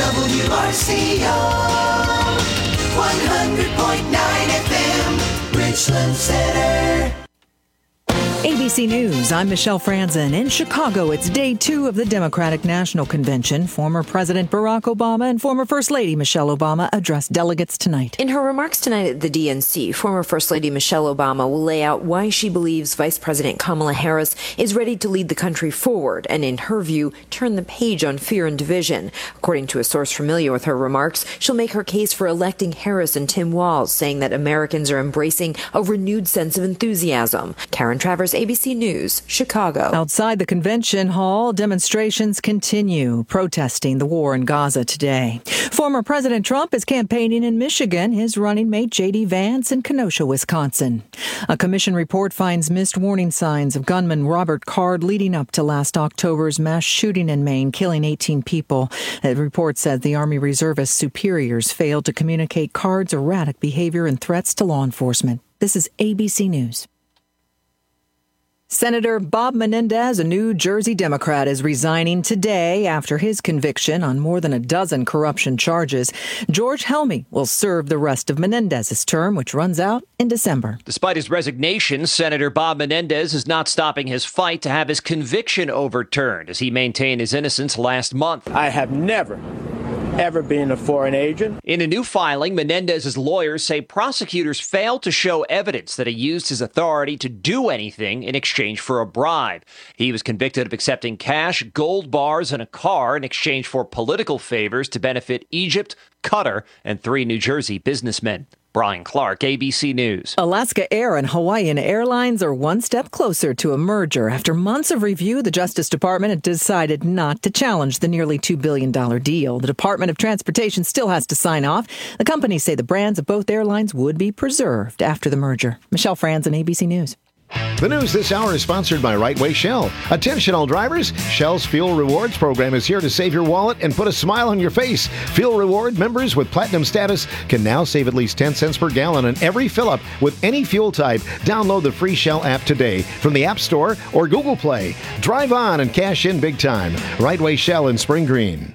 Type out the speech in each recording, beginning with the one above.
WRCO 100.9 FM, Richland Center. ABC News, I'm Michelle Franzen. In Chicago, it's day 2 of the Democratic National Convention. Former President Barack Obama and former First Lady Michelle Obama addressed delegates tonight. In her remarks tonight at the DNC, former First Lady Michelle Obama will lay out why she believes Vice President Kamala Harris is ready to lead the country forward and, in her view, turn the page on fear and division. According to a source familiar with her remarks, she'll make her case for electing Harris and Tim Walz, saying that Americans are embracing a renewed sense of enthusiasm. Karen Travers, ABC News, Chicago. Outside the convention hall, demonstrations continue, protesting the war in Gaza today. Former President Trump is campaigning in Michigan, his running mate J.D. Vance in Kenosha, Wisconsin. A commission report finds missed warning signs of gunman Robert Card leading up to last October's mass shooting in Maine, killing 18 people. The report said the Army Reservist superiors failed to communicate Card's erratic behavior and threats to law enforcement. This is ABC News. Senator Bob Menendez, a New Jersey Democrat, is resigning today after his conviction on more than a dozen corruption charges. George Helmy will serve the rest of Menendez's term, which runs out in December. Despite his resignation, Senator Bob Menendez is not stopping his fight to have his conviction overturned as he maintained his innocence last month. I have never been a foreign agent. In a new filing, Menendez's lawyers say prosecutors failed to show evidence that he used his authority to do anything in exchange for a bribe. He was convicted of accepting cash, gold bars, and a car in exchange for political favors to benefit Egypt, Qatar, and 3 New Jersey businessmen. Brian Clark, ABC News. Alaska Air and Hawaiian Airlines are one step closer to a merger. After months of review, the Justice Department had decided not to challenge the nearly $2 billion deal. The Department of Transportation still has to sign off. The companies say the brands of both airlines would be preserved after the merger. Michelle Franzen, ABC News. The news this hour is sponsored by Right Way Shell. Attention all drivers, Shell's Fuel Rewards program is here to save your wallet and put a smile on your face. Fuel Reward members with platinum status can now save at least 10 cents per gallon on every fill-up with any fuel type. Download the free Shell app today from the App Store or Google Play. Drive on and cash in big time. Right Way Shell in Spring Green.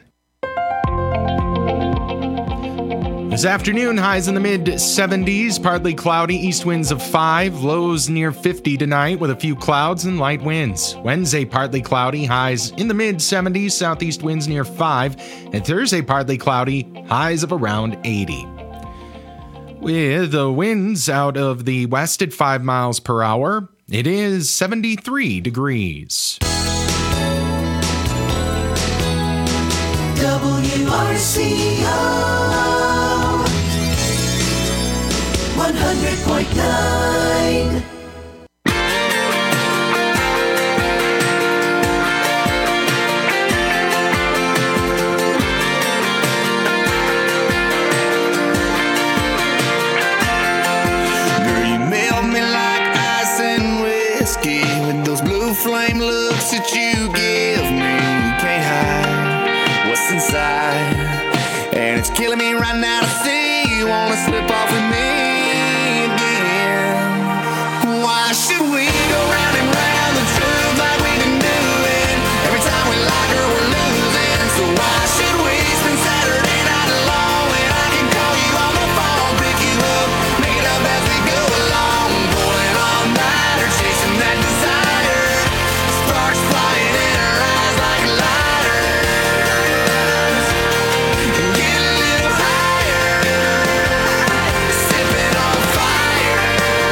This afternoon, highs in the mid-70s, partly cloudy, east winds of 5, lows near 50 tonight with a few clouds and light winds. Wednesday, partly cloudy, highs in the mid-70s, southeast winds near 5, and Thursday, partly cloudy, highs of around 80. With the winds out of the west at 5 miles per hour, it is 73 degrees. WRCO 100.9. Flame looks that you give me, can't hide what's inside, and it's killing me right now to see you wanna slip off with me again. Why should we go round and round the truth like we've been doing? Every time we like her, we're losing. So why should we spend Saturday night alone when I can call you on the phone, pick you up, make it up as we go along, pulling all nighter, chasing that desire. Sparks flying in her eyes like lighters. Get a little higher, sipping on fire.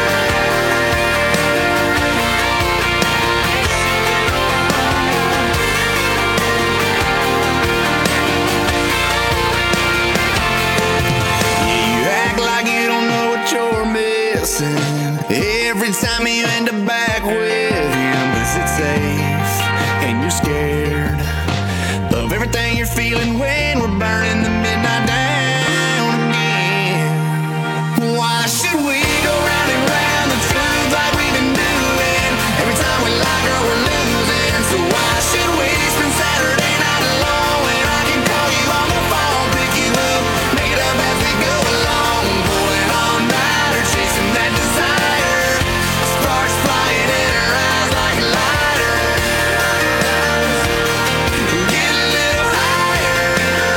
You act like you don't know what you're missing. Every time you end up back with him, is it safe? And you're scared of everything you're feeling when we're burning the midnight down again. Why should we go round and round the truth like we've been doing? Every time we like her, we're losing. So why should we spend Saturday night alone when I can call you on the phone, pick you up, make it up as we go along, pulling all nighter, chasing that desire. Sparks flying in her eyes like lighters. Get a little higher,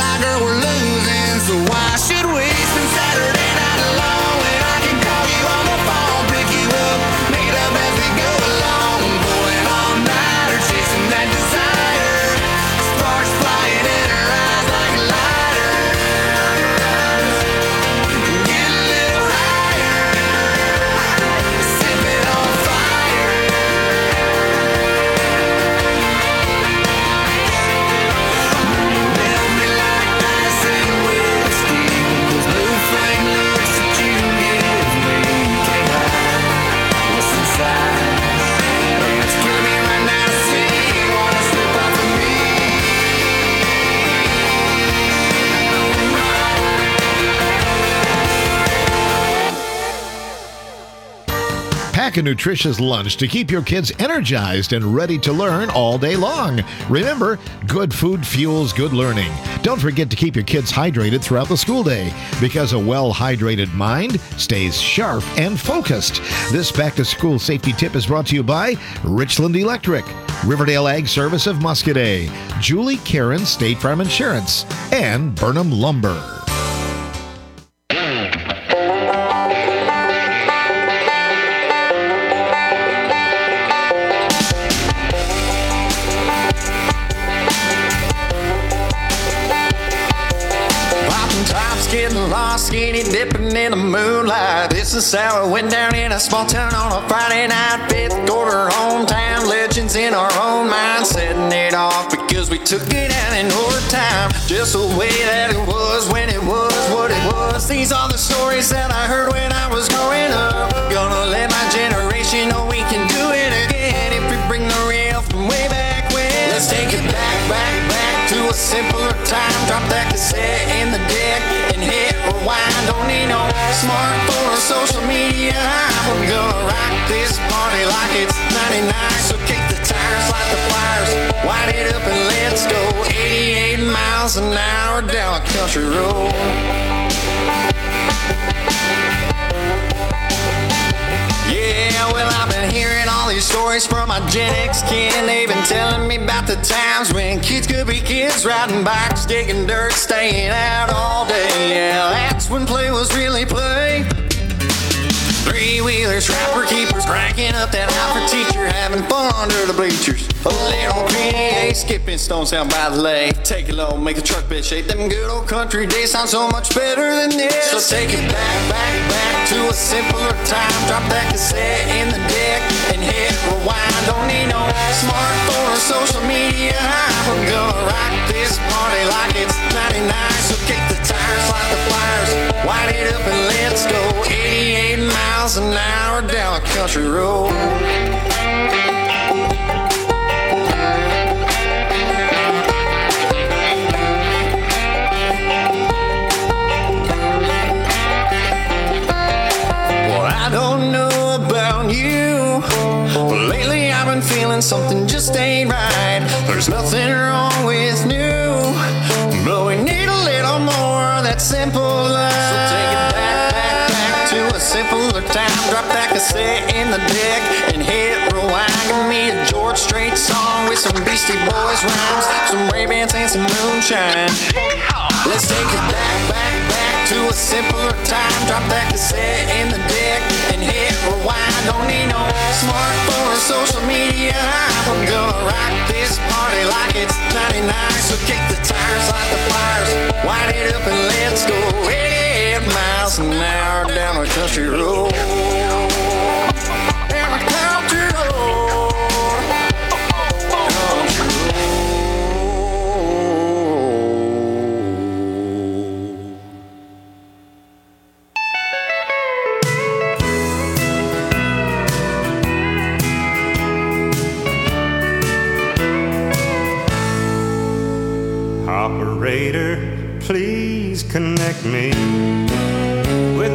like, girl, we're losing. So why should we spend Saturday night alone when I can call you on the phone, pick you up, make it up as we go along, pulling all nighter, chasing that desire, sparks flying in her eyes like a lighter. Get a little higher, sipping on fire. Melt me like ice and whiskey. Those blue flame looks that you give me, can't hide what's inside. It's killing me right now to see you wanna slip off of me. Pack a nutritious lunch to keep your kids energized and ready to learn all day long. Remember, good food fuels good learning. Don't forget to keep your kids hydrated throughout the school day, because a well-hydrated mind stays sharp and focused. This back-to-school safety tip is brought to you by Richland Electric, Riverdale Ag Service of Muscadet, Julie Karen State Farm Insurance, and Burnham Lumber. Popping tops, getting lost, skinny dipping in the moonlight. This is how it went down in a small town on a Friday night. Fifth quarter hometown legends in our own mind, setting it off because we took it out in our time. Just the way that it was when it was what it was. These are the stories that I heard when I was growing up. Gonna let my generation know we can do it again if we bring the real from way back when. Let's take it back, back, back to a simpler time. Drop that cassette in the deck and hit rewind. Don't need no smartphone or social media. I'm gonna rock this party like it's 99. So kick the tires, light the flyers, wind it up and let's go. 88 miles an hour down a country road. Yeah, well, I've been hearing all these stories from my Gen X kid, and they've been telling me about the times when kids could be kids, riding bikes, digging dirt, staying out all day. Yeah, that's when play was really play. Three-wheelers, rapper keepers, cranking up that Alfred teacher, having fun under the bleachers. A little PDA, skipping stones down by the lake. Take it low, make a truck bed shake. Them good old country days sound so much better than this. So take it back, back, back to a simpler time. Drop that cassette in the deck and hit rewind. Don't need no smartphone or social media. We're gonna rock this party like it's 99. So kick the tires, light the flyers, wind it up and let's go. 88 miles an hour down a country road. Well, I don't know about you, but lately I've been feeling something just ain't right. There's nothing wrong with new, but we need a little more of that simple love. So take it back, back, back to a simpler time. Drop that cassette in the deck and hit rewind. Give me a George Strait song with some Beastie Boys rhymes, some Ray-Bans and some moonshine. Let's take it back, back, back to a simpler time. Drop that cassette in the deck and hit rewind. Don't need no smartphone or social media. We're gonna rock this party like it's 99. So kick the tires, light the flyers, wind it up and let's go. 88 miles an hour down a country road. Down a country road. Operator, please connect me with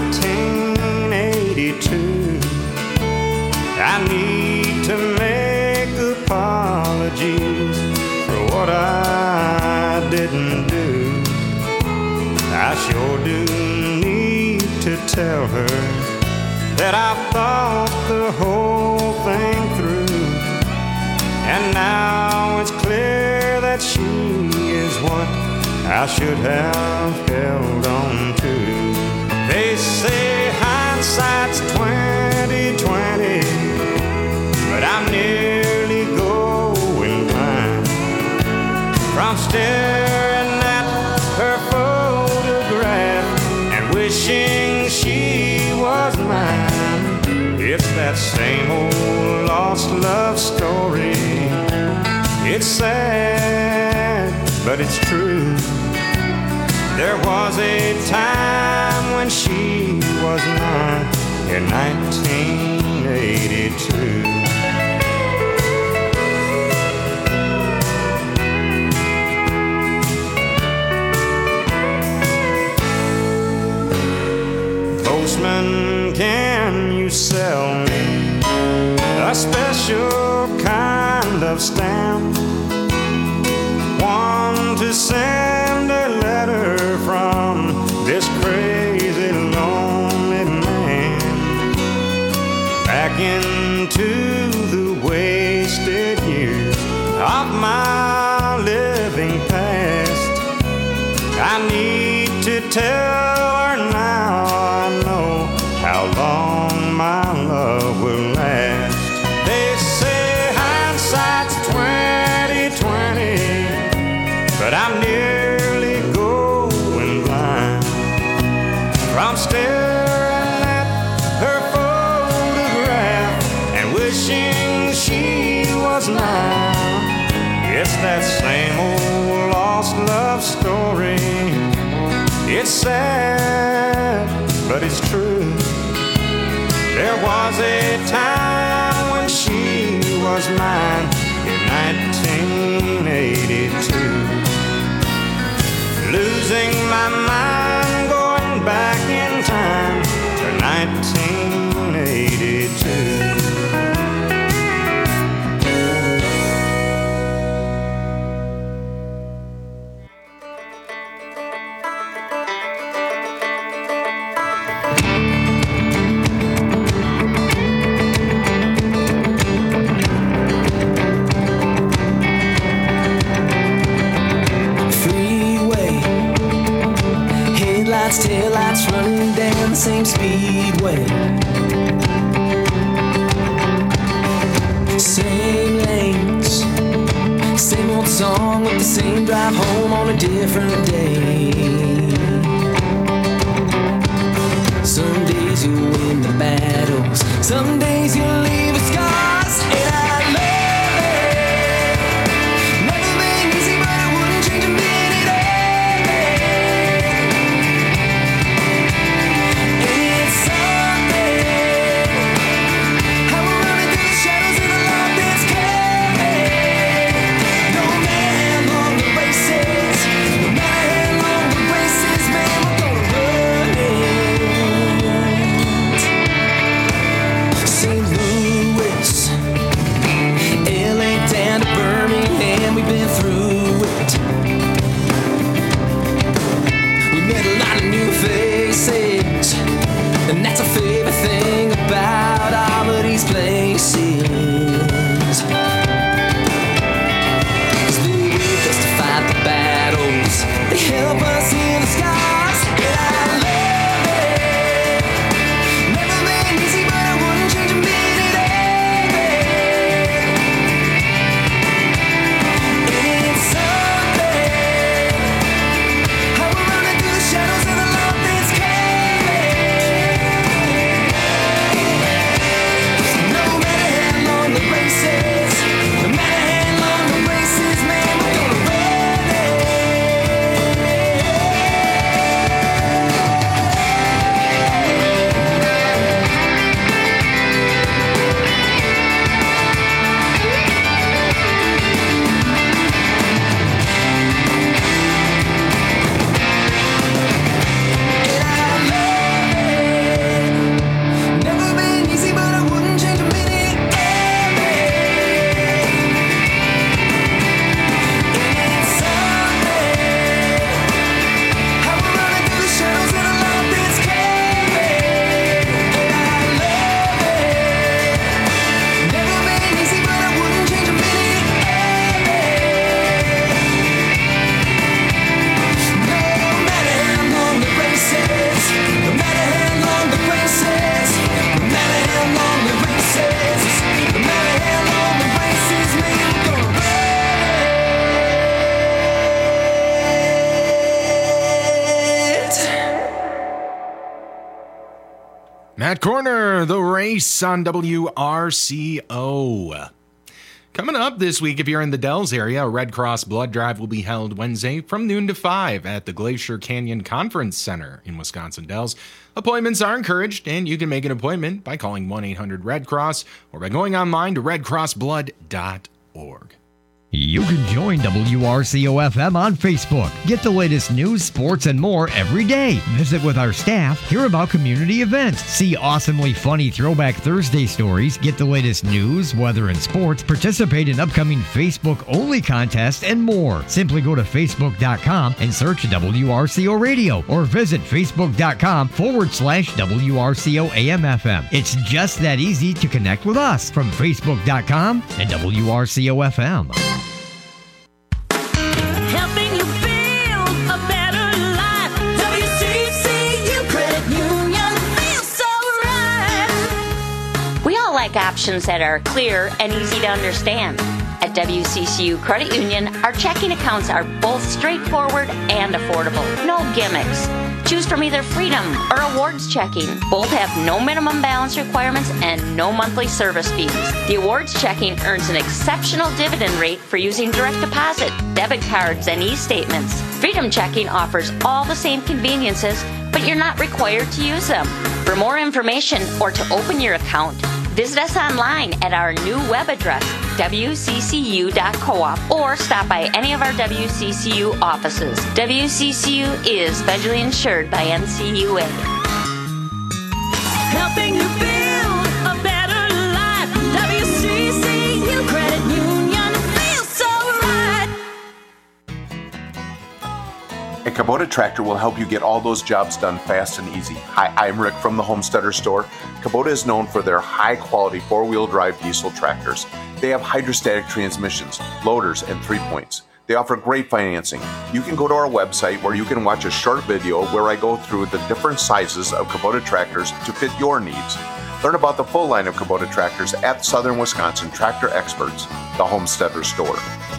1982. I need to make apologies for what I didn't do. I sure do need to tell her that I've thought the whole thing through, and now it's clear that she is what I should have held on to. They say hindsight's 20/20, but I'm nearly going blind from staring at her photograph and wishing she was mine. It's that same old lost love story. It's sad, but it's true. There was a time when she was mine in 1982. Postman, can you sell me a special kind of stamp? One to send a letter from this crazy lonely man back into the wasted years of my living past. I need to tell her now I know how long my love will last. They say hindsight's 20/20, but I'm nearly going blind from staring at her photograph and wishing she was mine. It's that same old lost love story. It's sad, but it's true. There was a time when she was mine in 1982. Losing my mind, going back in time to 1982. Taillights running down the same speedway. Same lanes, same old song with the same drive home on a different day. Some days you win the battles, some days you leave with scars. And I love it. Never been easy, but I wouldn't change a minute of it. It's something how we're running through the shadows of the life that's carried. No matter how long the race is, no matter how long the race is, man, we're gonna run it. St. Louis Matt Corner, The Race on WRCO. Coming up this week, if you're in the Dells area, a Red Cross blood drive will be held Wednesday from noon to 5 at the Glacier Canyon Conference Center in Wisconsin Dells. Appointments are encouraged, and you can make an appointment by calling 1-800-RED-CROSS or by going online to redcrossblood.org. You can join WRCO-FM on Facebook. Get the latest news, sports, and more every day. Visit with our staff, hear about community events, see awesomely funny Throwback Thursday stories, get the latest news, weather, and sports, participate in upcoming Facebook-only contests, and more. Simply go to Facebook.com and search WRCO Radio or visit Facebook.com/WRCO-AM-FM. It's just that easy to connect with us from Facebook.com and WRCO-FM. Helping you build a better life. WCCU Credit Union feels so right. We all like options that are clear and easy to understand. At WCCU Credit Union, our checking accounts are both straightforward and affordable. No gimmicks. Choose from either Freedom or Awards checking. Both have no minimum balance requirements and no monthly service fees. The Awards checking earns an exceptional dividend rate for using direct deposit, debit cards, and e-statements. Freedom checking offers all the same conveniences, but you're not required to use them. For more information or to open your account, visit us online at our new web address, wccu.coop, or stop by any of our WCCU offices. WCCU is federally insured by NCUA. Helping you build a better life. WCCU Credit Union feels so right. A Kubota tractor will help you get all those jobs done fast and easy. Hi, I'm Rick from the Homesteader Store. Kubota is known for their high-quality four-wheel drive diesel tractors. They have hydrostatic transmissions, loaders, and 3-points. They offer great financing. You can go to our website where you can watch a short video where I go through the different sizes of Kubota tractors to fit your needs. Learn about the full line of Kubota tractors at Southern Wisconsin Tractor Experts, the Homesteader Store.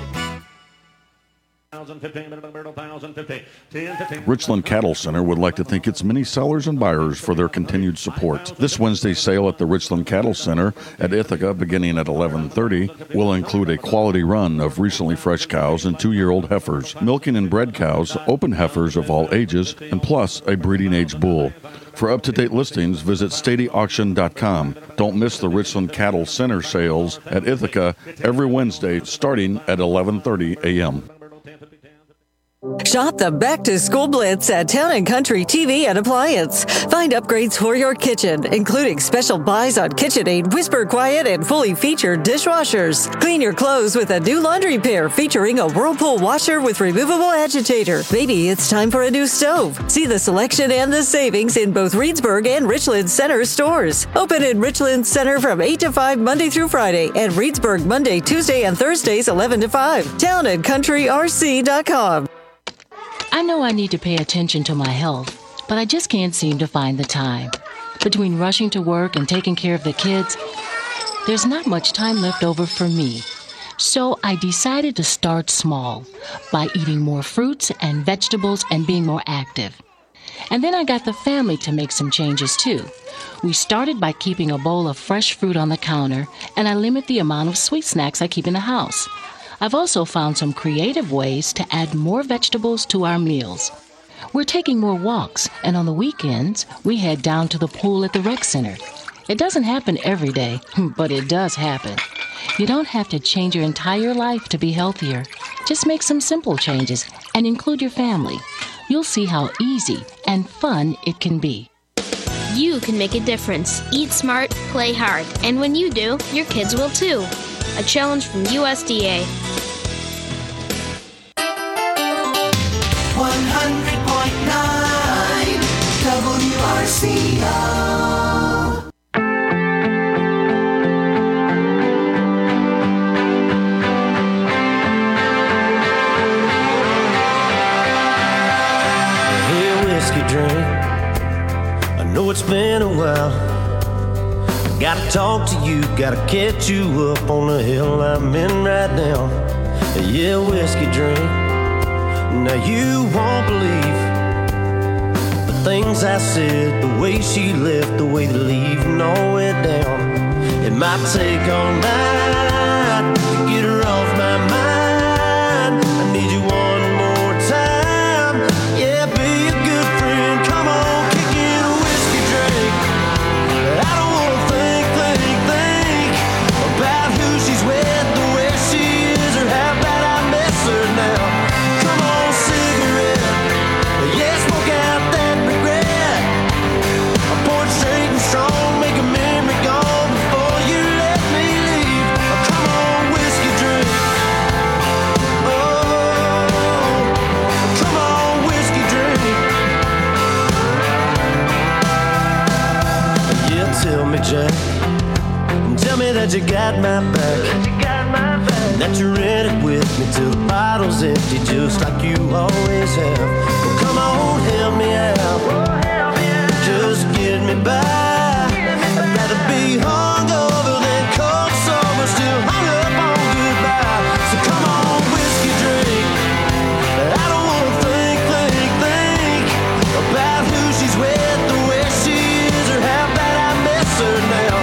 Richland Cattle Center would like to thank its many sellers and buyers for their continued support. This Wednesday's sale at the Richland Cattle Center at Ithaca, beginning at 11:30, will include a quality run of recently fresh cows and 2-year-old heifers, milking and bred cows, open heifers of all ages, and plus a breeding age bull. For up-to-date listings, visit StadyAuction.com. Don't miss the Richland Cattle Center sales at Ithaca every Wednesday starting at 11:30 a.m. Shop the Back to School Blitz at Town & Country TV and Appliance. Find upgrades for your kitchen, including special buys on KitchenAid, Whisper Quiet, and fully featured dishwashers. Clean your clothes with a new laundry pair featuring a Whirlpool washer with removable agitator. Maybe it's time for a new stove. See the selection and the savings in both Reedsburg and Richland Center stores. Open in Richland Center from 8 to 5 Monday through Friday, and Reedsburg Monday, Tuesday, and Thursdays 11 to 5. TownandCountryRC.com. I know I need to pay attention to my health, but I just can't seem to find the time. Between rushing to work and taking care of the kids, there's not much time left over for me. So I decided to start small by eating more fruits and vegetables and being more active. And then I got the family to make some changes too. We started by keeping a bowl of fresh fruit on the counter, and I limit the amount of sweet snacks I keep in the house. I've also found some creative ways to add more vegetables to our meals. We're taking more walks, and on the weekends, we head down to the pool at the rec center. It doesn't happen every day, but it does happen. You don't have to change your entire life to be healthier. Just make some simple changes and include your family. You'll see how easy and fun it can be. You can make a difference. Eat smart, play hard, and when you do, your kids will too. A challenge from USDA. 100.9 WRCO. Hey, whiskey drink, I know it's been a while. Gotta talk to you, gotta catch you up on the hill I'm in right now. Yeah, whiskey drink. Now you won't believe the things I said, the way she left, the way the leaving all went down. It might take all night to get her off my mind. I need you one more time. Yeah, be a good friend. Come on, kick in a whiskey drink. I don't wanna think about who she's with, the way she is, or how bad I miss her now. Come on, cigarette. Yeah, smoke out that regret. I pour it straight and strong, make a memory gone before you let me leave. Come on, whiskey drink. Oh, come on, whiskey drink. Yeah, tell me, Jack. Tell me that you got my back, that you're in it with me till the bottle's empty, just like you always have. Well, come on, help me out, just get me by. I'd rather be hungover than cold sober, still hung up on goodbye. So come on, whiskey drink. I don't wanna think about who she's with, the way she is, or how bad I miss her now.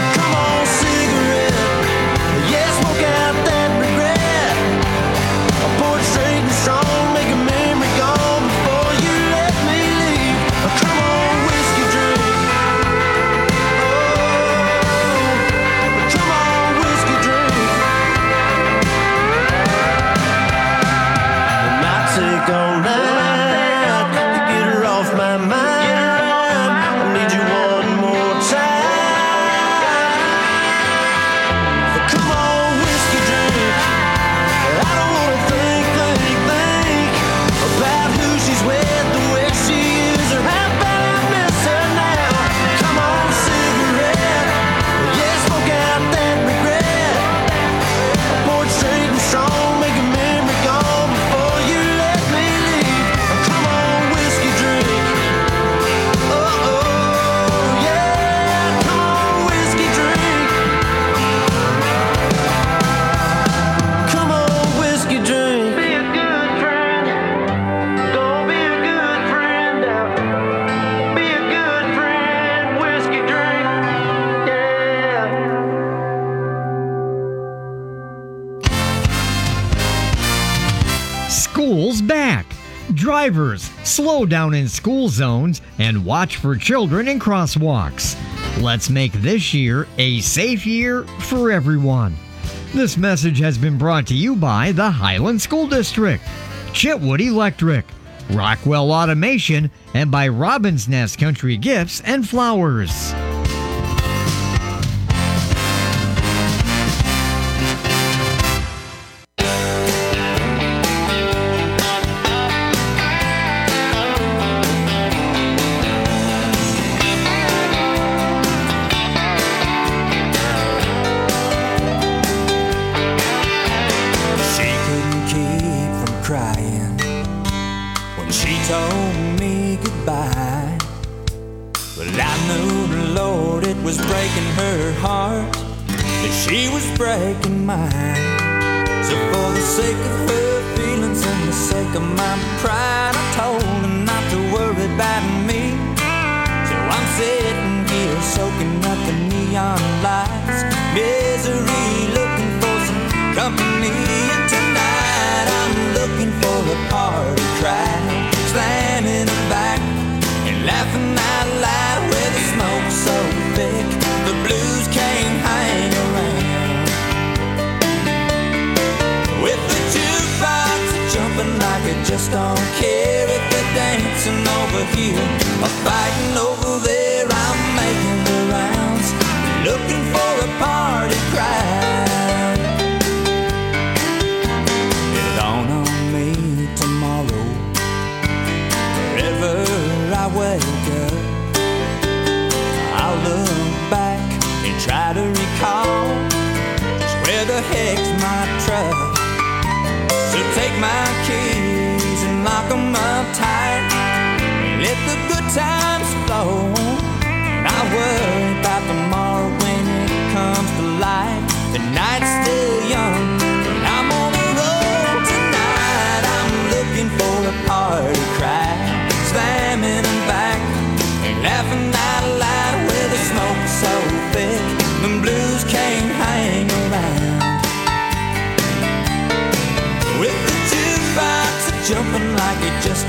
School's back. Drivers, slow down in school zones and watch for children in crosswalks. Let's make this year a safe year for everyone. This message has been brought to you by the Highland School District, Chitwood Electric, Rockwell Automation, and by Robin's Nest Country Gifts and Flowers. Breaking mine. So for the sake of her feelings and the sake of my pride, I told her not to worry about me. So I'm sitting here soaking up the neon lights, misery, looking for some company. And tonight I'm looking for a party crowd, slamming her back and laughing out loud with the smoke so thick the blues can't hang around. With the jukebox jumping like I just don't care. If they're dancing over here or fighting over there, I'm making the rounds, looking for a party crowd. It'll dawn on me tomorrow, wherever I wake up, I'll look back and try to recall just where the heck's my truck. So take my keys and lock them up tight, let the good times flow. And I worry about tomorrow when it comes to light. The night's still young and I'm on the road tonight. I'm looking for a party crowd, slamming them back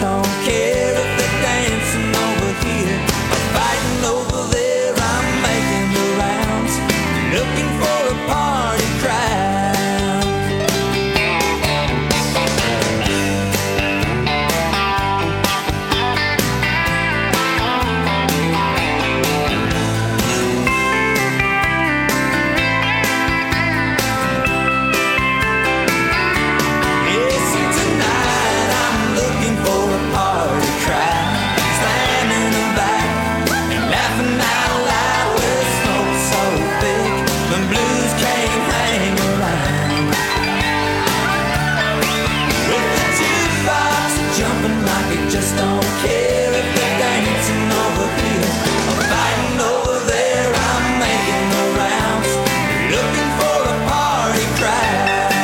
don't care if they're dancing over here or fighting over there. I'm making the rounds, looking for a party crowd. Just don't care if they're dancing over here or fighting over there. I'm making the rounds, looking for a party crowd.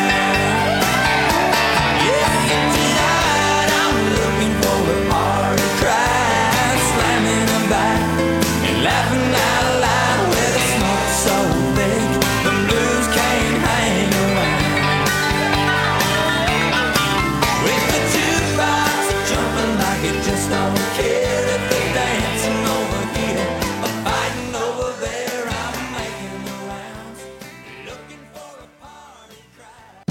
Yeah, tonight I'm looking for a party crowd, slamming them back and laughing out loud where the smoke's so big the blues can't hang around. With the jukebox jumping like it just don't care if they're dancing over here or fighting over there. I'm making the rounds, looking for a party crowd.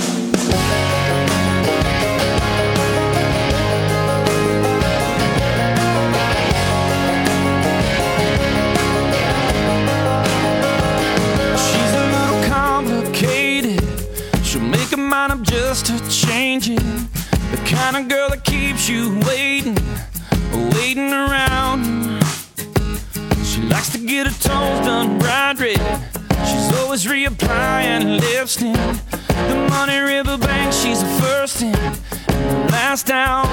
She's a little complicated. She'll make her mind up just to change it. The kind of girl that keeps you waiting around. She likes to get her toes done bright red. She's always reapplying lipstick. The Money River Bank, she's the first in and the last down.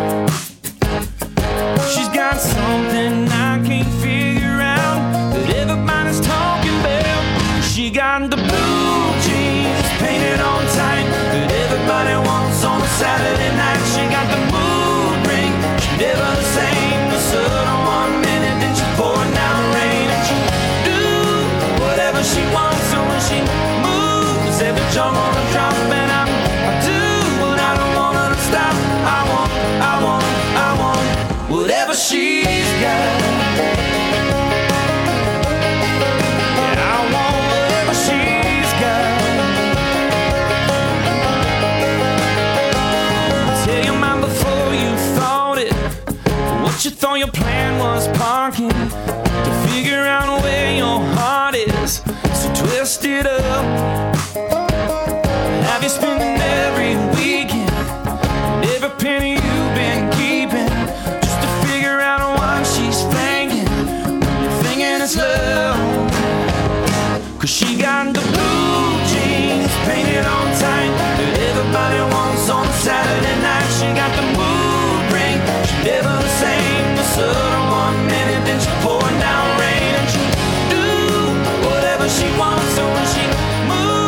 She's got something I can't figure out that everybody's talking about. She got the blue jeans painted on tight that everybody wants on a Saturday night. She got the mood ring, she's never the same. The sun on 1 minute, then she pouring down rain. And she do whatever she wants, so when she moves, every jump on a drop. And I do what I don't want her to stop. I want whatever she's got. You thought your plan was parking to figure out where your heart is, so twist it up. Have you spending every weekend and every penny you've been keeping just to figure out why she's thinking when you're thinking it's love? Cause she got the blue jeans painted on tight that everybody wants on a Saturday night. She got the mood ring, she never the same. The sun on 1 minute, then she pouring down rain. And she do whatever she wants, so when she moves,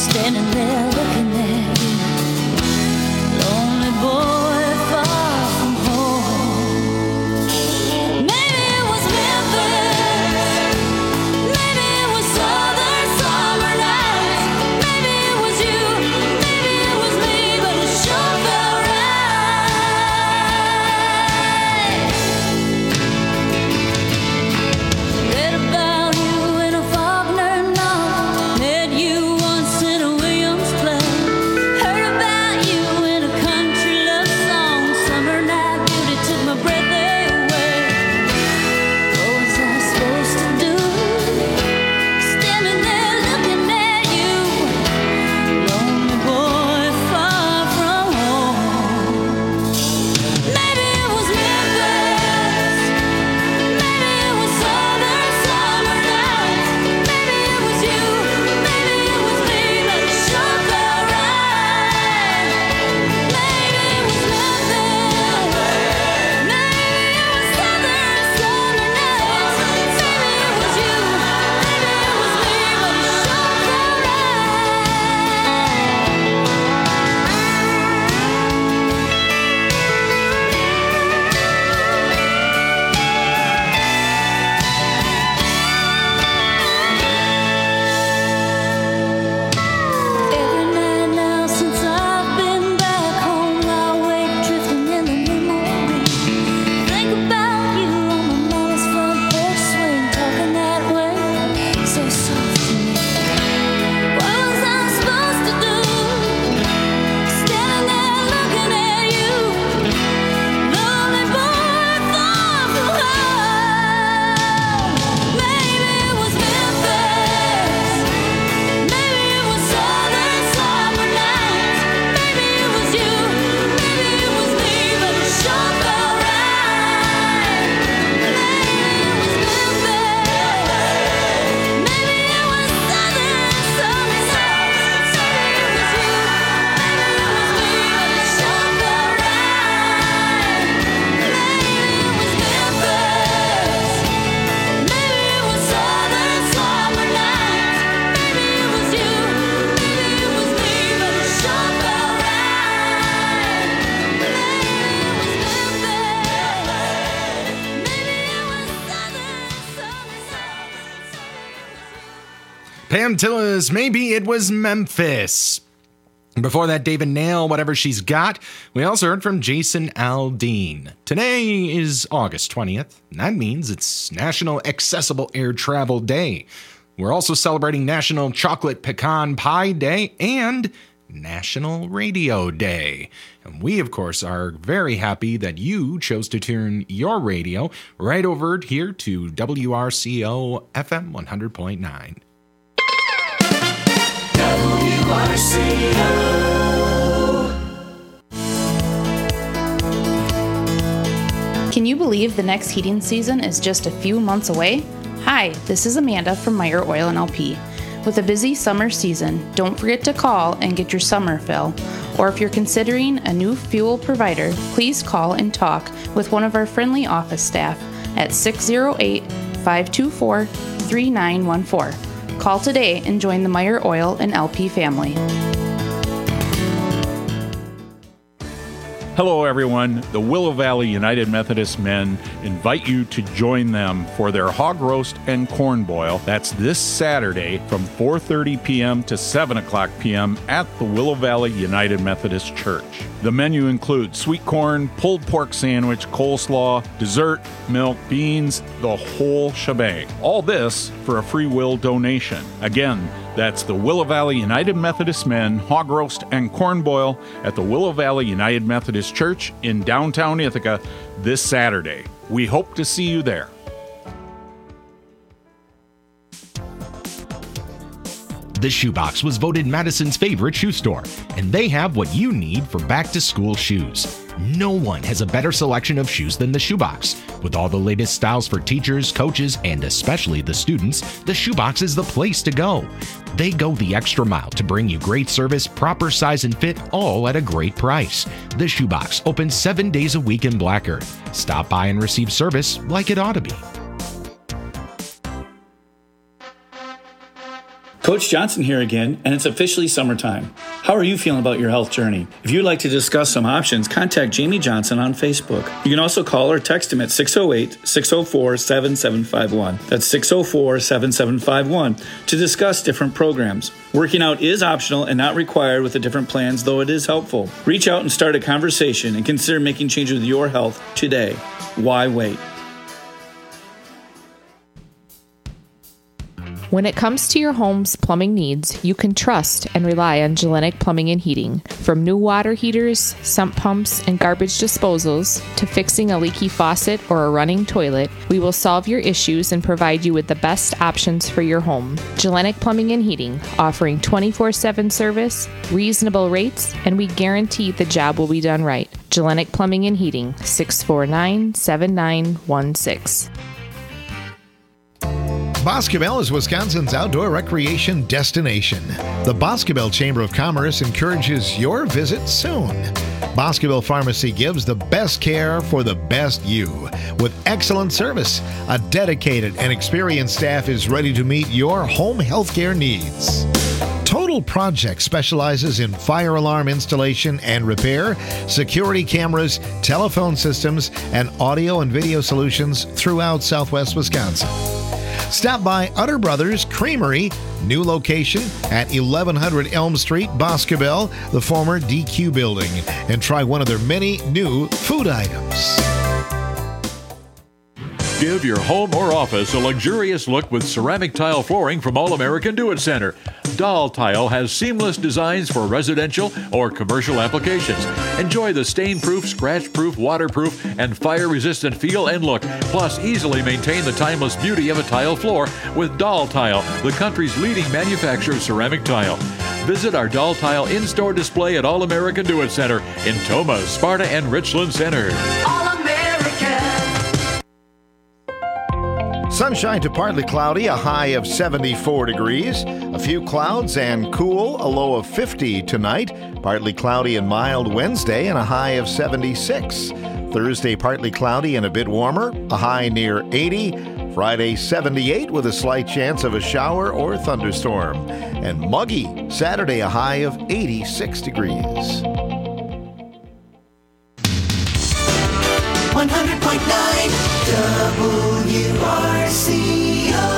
standing there looking at you. Lonely boy far from home. Maybe it was Memphis. Maybe it was southern summer nights. Maybe it was you. Maybe it was me, but it sure felt right. Read about you in a Faulkner novel. Met you once in a Williams play. Heard about you in a country love song. Summer night beauty took my breath away. What was I supposed to do? Standing there looking at you. Lonely boy far from home. Maybe it was Memphis. Maybe it was southern summer nights. Maybe it was you. Maybe it was me, but it sure felt right. Maybe it was Memphis. Maybe it was southern summer nights. Maybe it was you. Maybe it was me, but it sure felt Every night now since I've been back home, I wake drifting in the memory. Think about you on my mama's front porch swing, talking that way, so soft to me. What was I supposed to do? Standing there looking at you, lonely boy far from home. Maybe it was Memphis. Maybe it was southern summer nights. Maybe it was you. Maybe it was me, but it sure felt right. Maybe it was Memphis. Maybe it was southern summer nights. Maybe it was you. Maybe it was me, but it sure felt right. Maybe it was Memphis. Maybe it was southern summer nights. Maybe it was you. Maybe it was me, but it sure felt right. Maybe it was Memphis. Maybe it was southern summer nights. Pam Tilla's Maybe It Was Memphis. Before that, David Nail, Whatever She's Got. We also heard from Jason Aldean. Today is August 20th, and that means it's National Accessible Air Travel Day. We're also celebrating National Chocolate Pecan Pie Day and National Radio Day. And we, of course, are very happy that you chose to turn your radio right over here to WRCO FM 100.9. Can you believe the next heating season is just a few months away? Hi, this is Amanda from Meyer Oil and LP. With a busy summer season, don't forget to call and get your summer fill. Or if you're considering a new fuel provider, please call and talk with one of our friendly office staff at 608-524-3914. Call today and join the Meyer Oil and LP family. Hello, everyone. The Willow Valley United Methodist Men invite you to join them for their hog roast and corn boil. That's this Saturday from 4:30 p.m. to 7 o'clock p.m. at the Willow Valley United Methodist Church. The menu includes sweet corn, pulled pork sandwich, coleslaw, dessert, milk, beans, the whole shebang. All this for a free will donation. Again, that's the Willow Valley United Methodist Men hog roast and corn boil at the Willow Valley United Methodist Church in downtown Ithaca this Saturday. We hope to see you there. The Shoebox was voted Madison's favorite shoe store, and they have what you need for back-to-school shoes. No one has a better selection of shoes than the Shoebox. With all the latest styles for teachers, coaches, and especially the students, the Shoebox is the place to go. They go the extra mile to bring you great service, proper size and fit, all at a great price. The Shoebox opens 7 days a week in Black Earth. Stop by and receive service like it ought to be. Coach Johnson here again, and it's officially summertime. How are you feeling about your health journey? If you'd like to discuss some options, contact Jamie Johnson on Facebook. You can also call or text him at 608-604-7751. That's 604-7751 to discuss different programs. Working out is optional and not required with the different plans, though it is helpful. Reach out and start a conversation and consider making changes with your health today. Why wait? When it comes to your home's plumbing needs, you can trust and rely on Gellenic Plumbing and Heating. From new water heaters, sump pumps, and garbage disposals, to fixing a leaky faucet or a running toilet, we will solve your issues and provide you with the best options for your home. Gellenic Plumbing and Heating, offering 24/7 service, reasonable rates, and we guarantee the job will be done right. Gellenic Plumbing and Heating, 649-7916. Boscobel is Wisconsin's outdoor recreation destination. The Boscobel Chamber of Commerce encourages your visit soon. Boscobel Pharmacy gives the best care for the best you. With excellent service, a dedicated and experienced staff is ready to meet your home healthcare needs. Total Project specializes in fire alarm installation and repair, security cameras, telephone systems, and audio and video solutions throughout Southwest Wisconsin. Stop by Utter Brothers Creamery, new location at 1100 Elm Street, Boscobel, the former DQ building, and try one of their many new food items. Give your home or office a luxurious look with ceramic tile flooring from All American Do-It Center. Doll Tile has seamless designs for residential or commercial applications. Enjoy the stain-proof, scratch-proof, waterproof, and fire-resistant feel and look. Plus, easily maintain the timeless beauty of a tile floor with Doll Tile, the country's leading manufacturer of ceramic tile. Visit our Doll Tile in-store display at All American Do-It Center in Tomah, Sparta, and Richland Center. Sunshine to partly cloudy, a high of 74 degrees. A few clouds and cool, a low of 50 tonight. Partly cloudy and mild Wednesday and a high of 76. Thursday, partly cloudy and a bit warmer, a high near 80. Friday, 78 with a slight chance of a shower or thunderstorm. And muggy, Saturday, a high of 86 degrees. 100.9 WRCO.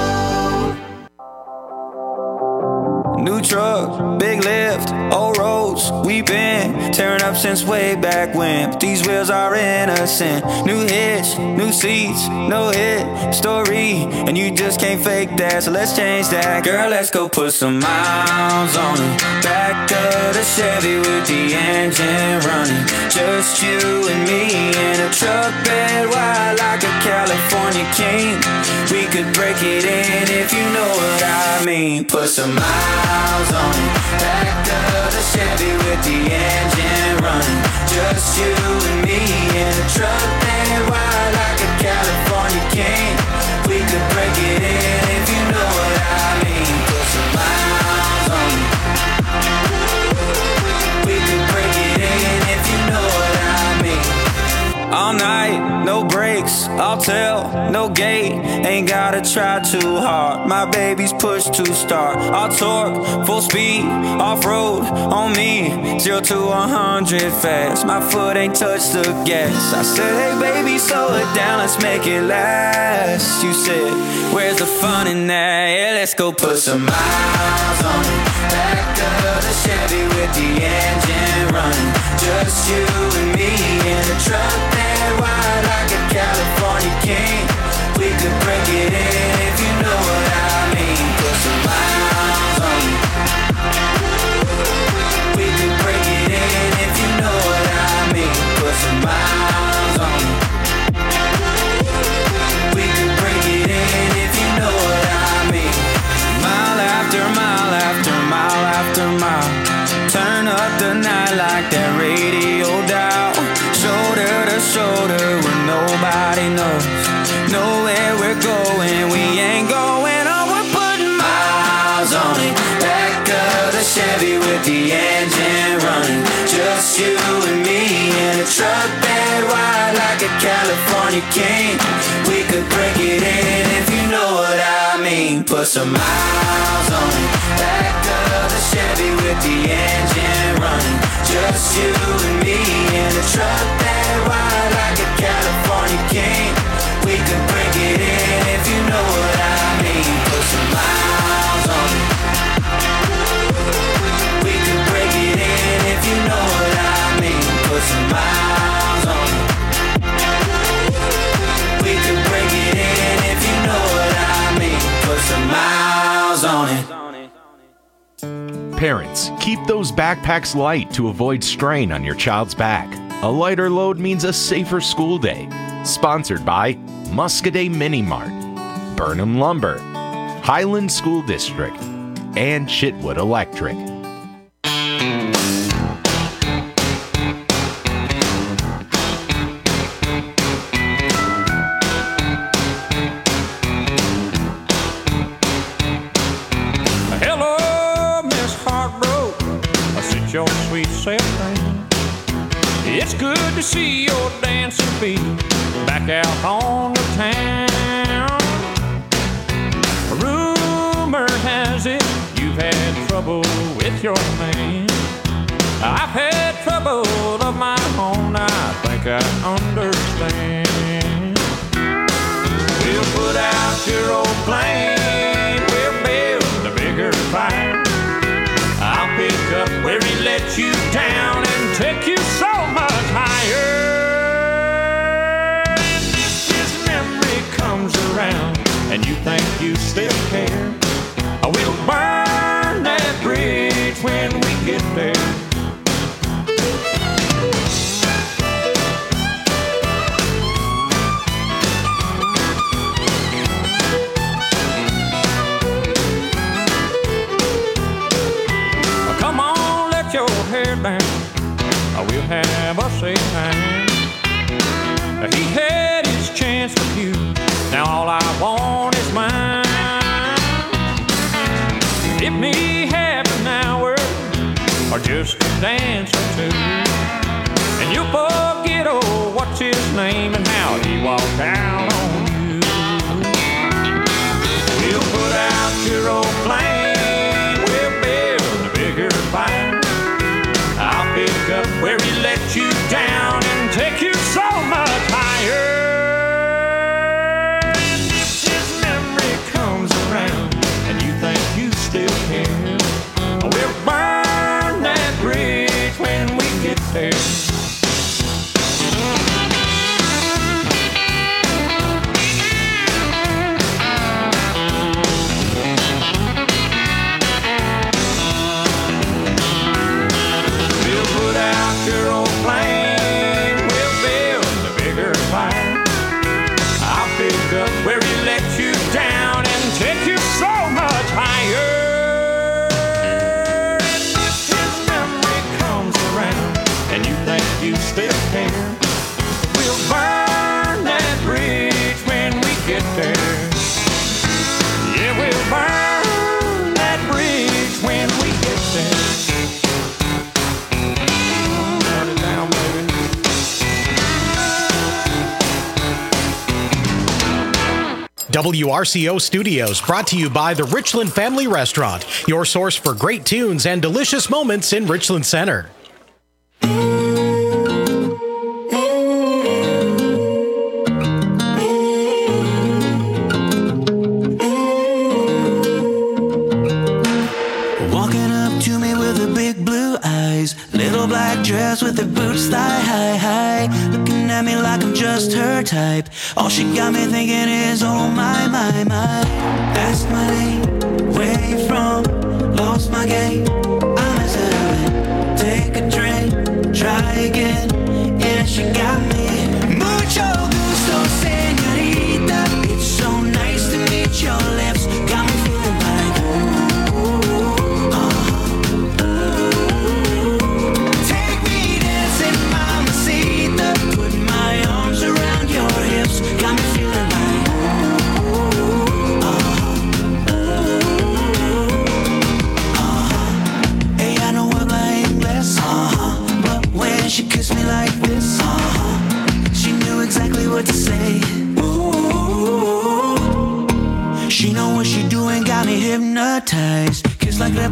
New truck, big lift, old roads, we been tearing up since way back when. But these wheels are innocent. New hitch, new seats, no hit story, and you just can't fake that. So let's change that, girl. Let's go put some miles on it. Back of the Chevy with the engine running. Just you and me in a truck bed wide like a California king. We could break it in if you know what I mean. Put some miles on it. Back of the Chevy with the engine running. Just you and me in a truck bed wide like a California king. We could break it in if you know what I mean. Put some miles on it. We could break it in if you know what I mean. All night, no brakes, I'll tell, no gate. Ain't gotta try too hard. My baby's push to start. I'll torque, full speed, off-road on me. 0 to 100 fast. My foot ain't touched the gas. I said, hey baby, slow it down, let's make it last. You said, where's the fun in that? Yeah, let's go put some miles on it. Back of the Chevy with the engine running. Just you and me in a truck bed wide like a California king. We could break it in if you know what I mean. Put some miles on it. We could break it in if you know what I mean. Put some miles on it. We could break it in if you know what I mean. Mile after mile after mile after mile. Turn up the night like that radio dial. Shoulder to shoulder when nobody knows. Know where we're going, we ain't going on. We're putting miles on it. Back of the Chevy with the engine running. Just you and me in a truck bed wide like a California king. We could break it in if you know what I mean. mean? Put some miles on it. Back of the Chevy with the engine running. Just you and me in a truck that ride like a California king. We could break it in if you know what I mean. Put some miles on it. We could break it in if you know what I mean. Put some miles on it. We could break it in if you know what I mean. Put some miles on it. Parents, keep those backpacks light to avoid strain on your child's back. A lighter load means a safer school day. Sponsored by Muscadet Mini Mart, Burnham Lumber, Highland School District, and Chitwood Electric. Hello, Miss Heartbroke. I sit your sweet self down. It's good to see your dancing feet back out on the town. Rumor has it you've had trouble with your man. I've had trouble of my own, I think I understand. We'll put out your old plane, we'll build a bigger fire. I'll pick up where he let you down and take you so much higher. And if his memory comes around and you think you still care, we'll burn that bridge when we get there. Come on, let your hair down. We'll have us a time. He had his chance with you. Now all I want is mine. Give me half an hour or just a dance or two, and you'll forget, oh, what's his name and how he walked out on you. We'll put out your old flame, we'll build a bigger fire. I'll pick up where he let you down and take you so much higher. And if his memory comes around and you think you still care, we'll burn that bridge when we get there. Your old flame, we'll build a bigger fire. I'll pick up where he let you down and take you so much higher. And if his memory comes around and you think you still care, we'll burn that bridge when we get there. Yeah, we'll burn that bridge when we get there. WRCO Studios, brought to you by the Richland Family Restaurant, your source for great tunes and delicious moments in Richland Center. Walking up to me with her big blue eyes, little black dress with her boots thigh high, looking at me like I'm just her type. All she got me thinking is, oh my, my, my. Ask my name, where you from? Lost my game, I'm hesitant. Take a drink, try again. Yeah, she got me. Mucho gusto, señorita. It's so nice to meet your lips. Got me feeling like, take me dancing, mamacita. Put my arms around your hips. Got me feeling like,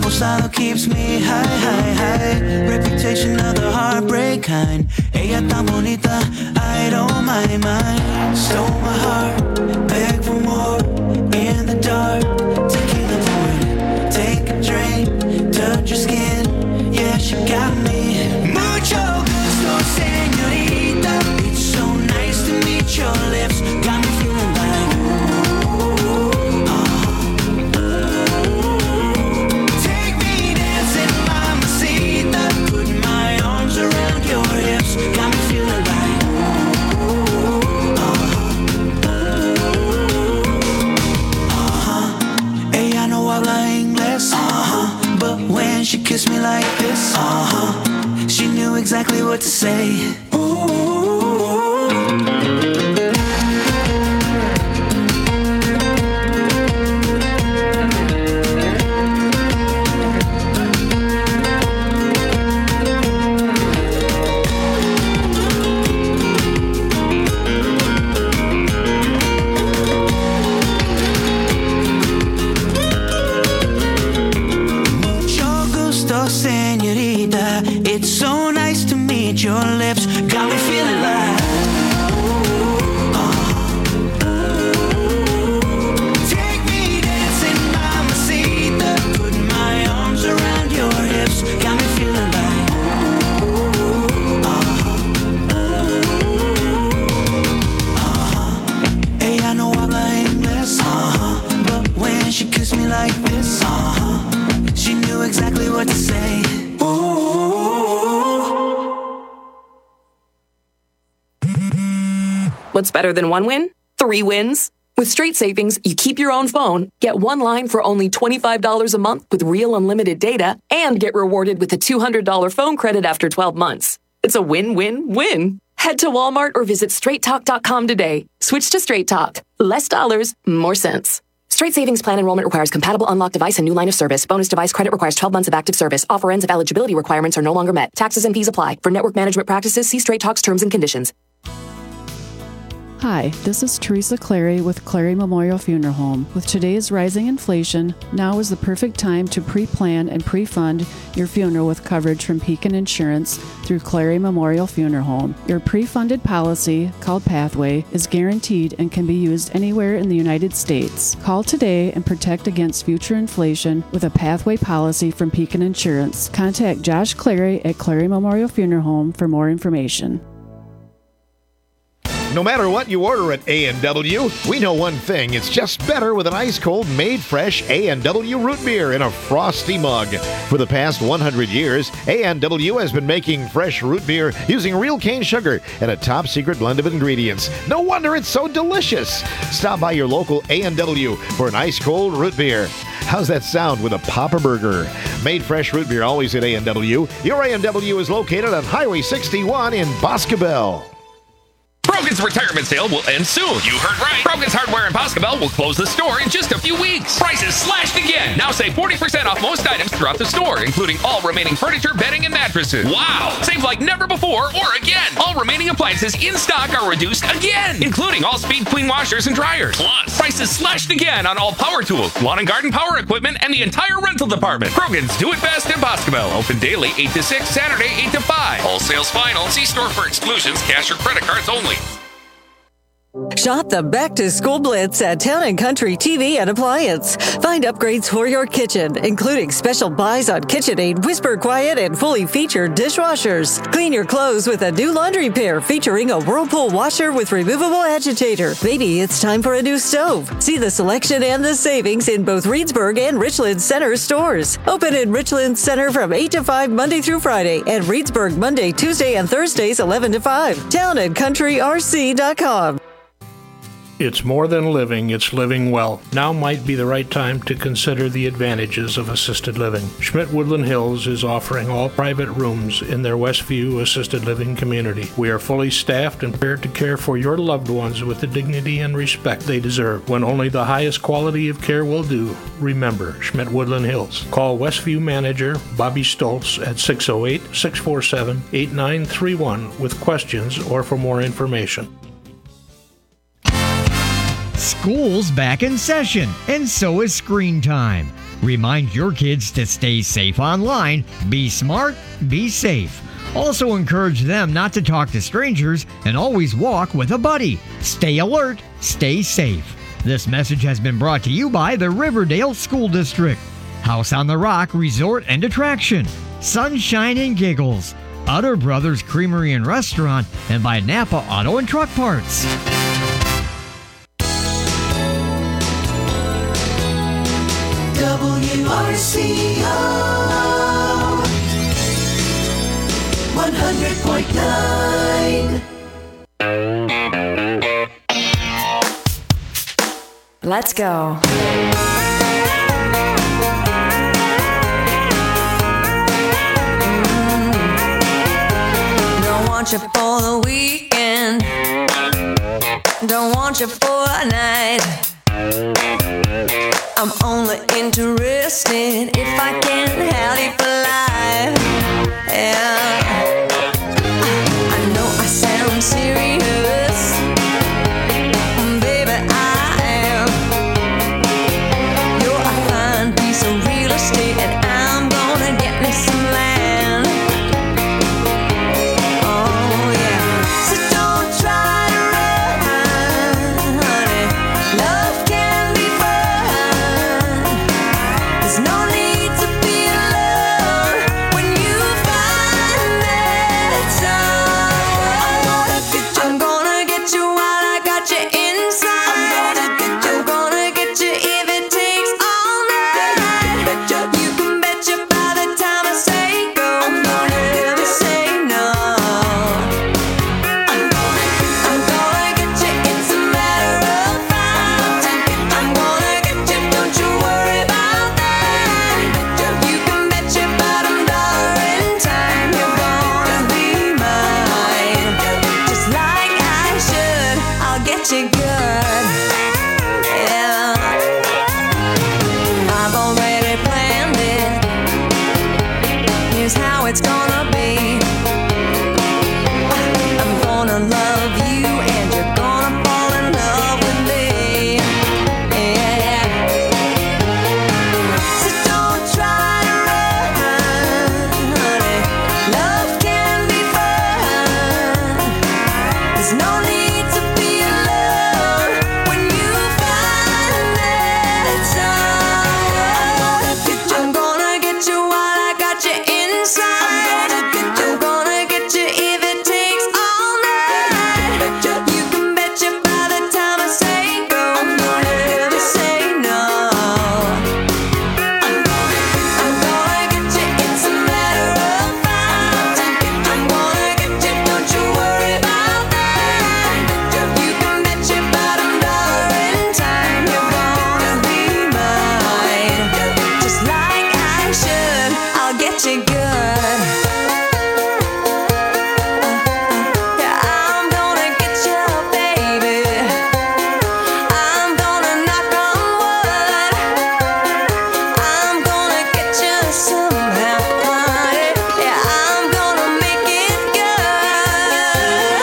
Apostado keeps me high, high, high. Reputation of the heartbreak kind. Ella tan bonita, I don't mind, mind. Stole my heart, beg for more. In the dark, tequila pouring. Take a drink, touch your skin. Yeah, she got me. Mucho gusto, señorita. It's so nice to meet your lips. Got me feeling like take me dancing, mamacita. Put my arms around your hips. Got me feeling like ella no habla inglés, but when she kissed me like this, she knew exactly what to say. Señorita, it's so nice to meet your lips. Got me feeling like take me dancing, mamacita. Put my arms around your hips. Got me feeling like ella no habla inglés, but when she kissed me like this, she knew exactly what to say. What's better than one win? 3 wins. With Straight Savings, you keep your own phone, get one line for only $25 a month with real unlimited data, and get rewarded with a $200 phone credit after 12 months. It's a win-win-win. Head to Walmart or visit straighttalk.com today. Switch to Straight Talk. Less dollars, more sense. Straight Savings Plan enrollment requires compatible unlocked device and new line of service. Bonus device credit requires 12 months of active service. Offer ends if eligibility requirements are no longer met. Taxes and fees apply. For network management practices, see Straight Talk's terms and conditions. Hi, this is Teresa Clary with Clary Memorial Funeral Home. With today's rising inflation, now is the perfect time to pre-plan and pre-fund your funeral with coverage from Pekin Insurance through Clary Memorial Funeral Home. Your pre-funded policy, called Pathway, is guaranteed and can be used anywhere in the United States. Call today and protect against future inflation with a Pathway policy from Pekin Insurance. Contact Josh Clary at Clary Memorial Funeral Home for more information. No matter what you order at A&W, we know one thing. It's just better with an ice-cold, made-fresh A&W root beer in a frosty mug. For the past 100 years, A&W has been making fresh root beer using real cane sugar and a top-secret blend of ingredients. No wonder it's so delicious. Stop by your local A&W for an ice-cold root beer. How's that sound with a Papa Burger? Made fresh root beer always at A&W. Your A&W is located on Highway 61 in Boscobel. Brogan's retirement sale will end soon. You heard right. Brogan's Hardware in Boscobel will close the store in just a few weeks. Prices slashed again. Now save 40% off most items throughout the store, including all remaining furniture, bedding, and mattresses. Wow! Save like never before or again. All remaining appliances in stock are reduced again, including all Speed Queen washers and dryers. Plus, prices slashed again on all power tools, lawn and garden power equipment, and the entire rental department. Brogan's Do It Best in Boscobel. Open daily 8 to 6, Saturday 8 to 5. All sales final. See store for exclusions. Cash or credit cards only. Shop the Back-to-School Blitz at Town & Country TV and Appliance. Find upgrades for your kitchen, including special buys on KitchenAid, Whisper Quiet, and fully featured dishwashers. Clean your clothes with a new laundry pair featuring a Whirlpool washer with removable agitator. Maybe it's time for a new stove. See the selection and the savings in both Reedsburg and Richland Center stores. Open in Richland Center from 8 to 5 Monday through Friday, and Reedsburg Monday, Tuesday, and Thursdays 11 to 5. TownandCountryRC.com. It's more than living, it's living well. Now might be the right time to consider the advantages of assisted living. Schmidt Woodland Hills is offering all private rooms in their Westview assisted living community. We are fully staffed and prepared to care for your loved ones with the dignity and respect they deserve. When only the highest quality of care will do, remember Schmidt Woodland Hills. Call Westview manager Bobby Stoltz at 608-647-8931 with questions or for more information. School's back in session, and so is Screen Time. Remind your kids to stay safe online. Be smart, be safe. Also encourage them not to talk to strangers and always walk with a buddy. Stay alert, stay safe. This message has been brought to you by the Riverdale School District, House on the Rock Resort and Attraction, Sunshine and Giggles, Utter Brothers Creamery and Restaurant, and by Napa Auto and Truck Parts. WRCO 100.9. Let's go. Don't want you for the weekend. Don't want you for a night. I'm only interested if I can have you for life. Yeah. I know I sound serious, baby, I am. You're a fine piece of real estate, and I'm gonna get me some land. Oh yeah. So don't try to run, honey. Love can be fun. There's no need to be alone when you find that someone. I'm gonna get you while I got you inside. I'm gonna get you if it takes all night. You can bet you by the time I say go, I'm gonna never say no. I'm gonna get you, it's a matter of fact. I'm gonna get you, don't you worry about that. You can bet your bottom dollar in time you're gonna be mine. Just like I should, I'll get you good. Yeah. I've already planned it. Here's how it's gonna be. I'm gonna love you and you're gonna fall in love with me. Yeah. So don't try to run, honey. Love can be fun. There's no need to be alone when you find that someone. I'm gonna get you while I got you inside. I'm gonna get you if it takes all night. You can bet you by the time I say go, I'm gonna never say no. I'm gonna get you, it's a matter of fact. I'm gonna get you, don't you worry about that. You can bet your bottom dollar in time you're gonna be mine. Just like I should, I'll get you good. Yeah, I'm gonna get you, baby. I'm gonna knock on wood. I'm gonna get you somehow, honey. Yeah, I'm gonna make it good.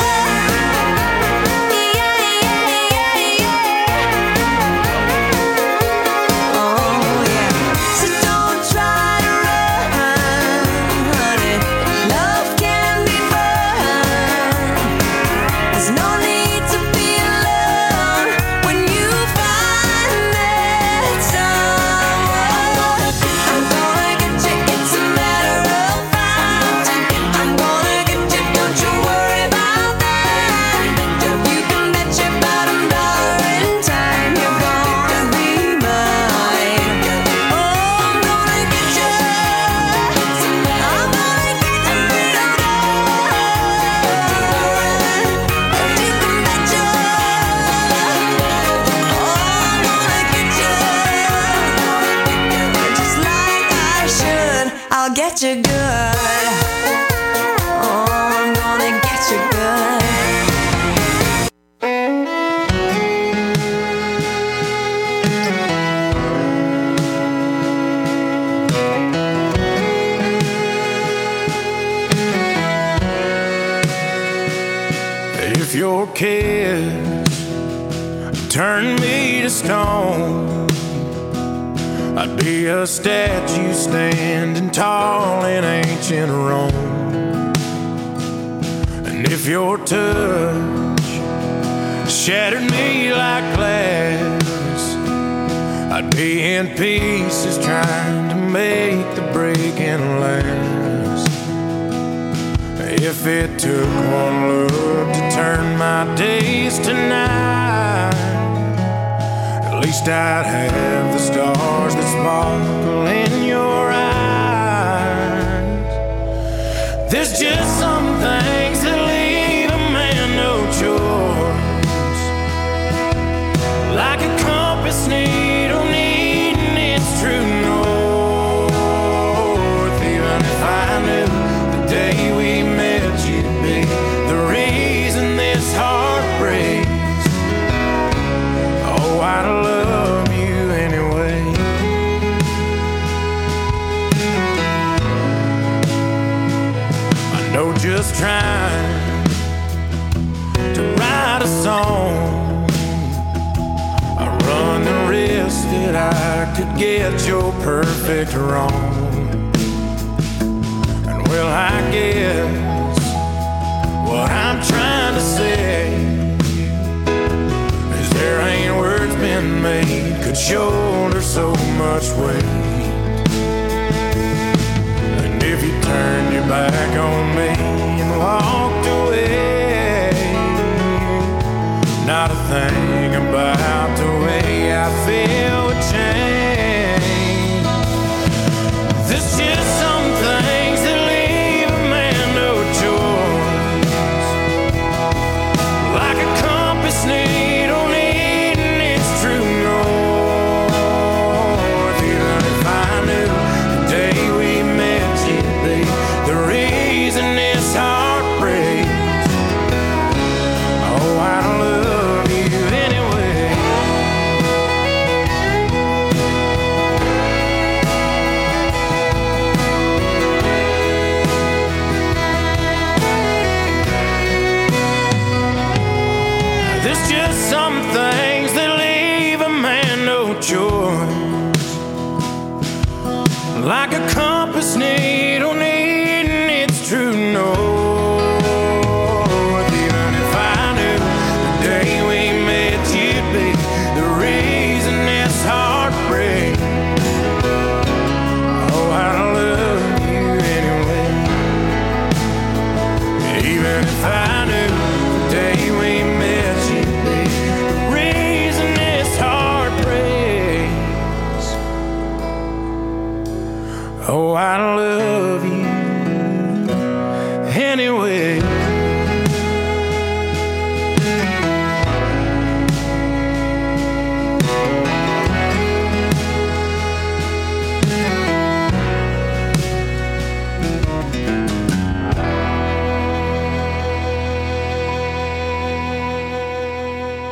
Oh yeah. So don't try to run, honey. Love can be fun. There's no need to be alone when you find that someone. I'm gonna get you, it's a matter of fact. I'm gonna get you, don't you worry about that. You can bet your bottom dollar in time you're gonna be mine. Oh, I'm gonna get you. I'm gonna get you real good. You can bet you. Oh, I'm gonna get you. Just like I should, I'll get you good. Oh, I'm gonna get you good. If your kids turn me to stone, I'd be a statue standing tall in ancient Rome. And if your touch shattered me like glass, I'd be in pieces trying to make the breaking last. If it took one look to turn my days to night, at least I'd have the stars that sparkle in your eyes. There's just some things that leave a man no choice, like a compass needle needing its true north. Even if I knew the day we met you'd be the reason this heart breaks, oh, I'd love you anyway. I know just trying to write a song, I run the risk that I could get your perfect wrong. And well, I guess what I'm trying to say is there ain't words been made could shoulder so much weight. And if you turned your back on me and walked away, not a thing about the way I feel would change. There's just some things that leave a man no choice, like a compass needle needing its true north. Even if I knew the day we met you'd be the reason this heart breaks, oh, I'd love you anyway. There's just some things that leave a man no choice, like a compass needle needing its true north. Even if I knew the day we met you'd be the reason this heart breaks, oh, I'd love you anyway. Even if I knew the day we met you'd be the reason this heart breaks, oh, I love you anyway.